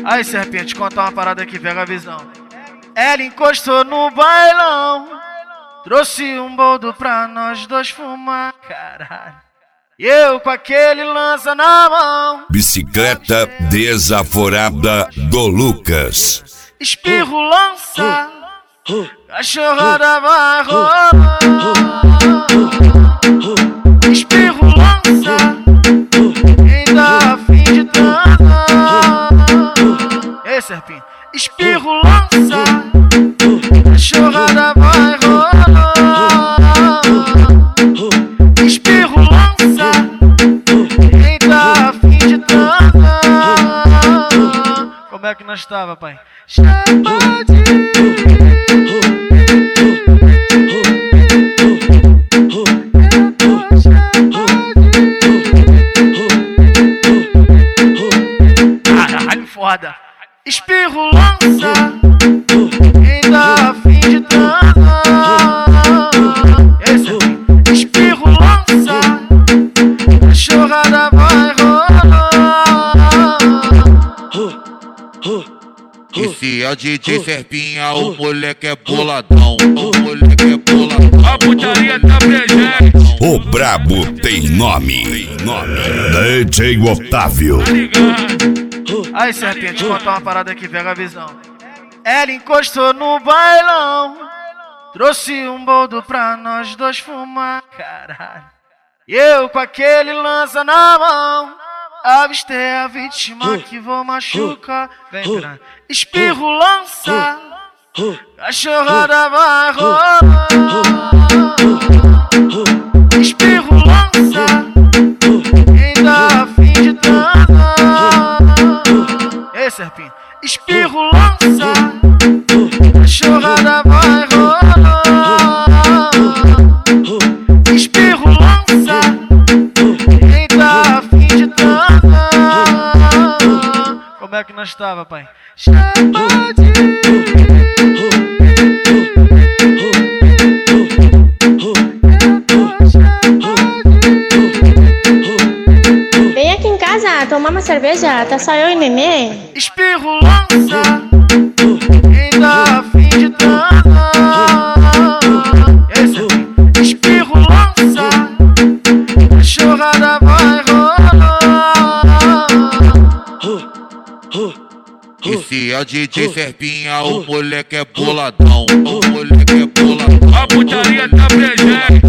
Aí, serpente, contar uma parada que pega a visão. Ela encostou no bailão, trouxe um boldo pra nós dois fumar, caralho. E eu com aquele lança na mão. Bicicleta desaforada do Lucas. Espirro lança, cachorrada vai rolar. Espirro lança, quem dá a fim de transar. Ei, serpinho. Espirro lança, cachorrada vai rolar. Espirro lança, quem dá a fim de transar. Como é que nós tava, pai? Chama de... Caralho, foda. Espirro lança, quem dá a fim de transar. Esse espirro lança, cachorrada vai rolar. Esse é o DJ Serpinha, o moleque é boladão. O moleque é boladão. A putaria tá presente. O brabo tem nome. DJ Otávio. Aí, serpente, contar uma parada que pega a visão. Ela encostou no bailão, trouxe um boldo pra nós dois fumar, caralho. E eu com aquele lança na mão, avistei a vítima que vou machucar. Vem pra espirro lança, cachorrada vai rolar. Espirro lança, quem dá a fim de transar. Ei, serpinho. Espirro lança, cachorrada vai rolar. Espirro lança, quem dá a fim de transar. Como é que nós tava, pai? Chama de... Vem aqui em casa tomar uma cerveja, tá só eu e neném. Espirro lança, quem dá a fim de transar. Esse espirro lança, cachorrada vai rolar. Esse é o DJ Serpinha, o moleque é boladão. O moleque é boladão. A putaria tá presente.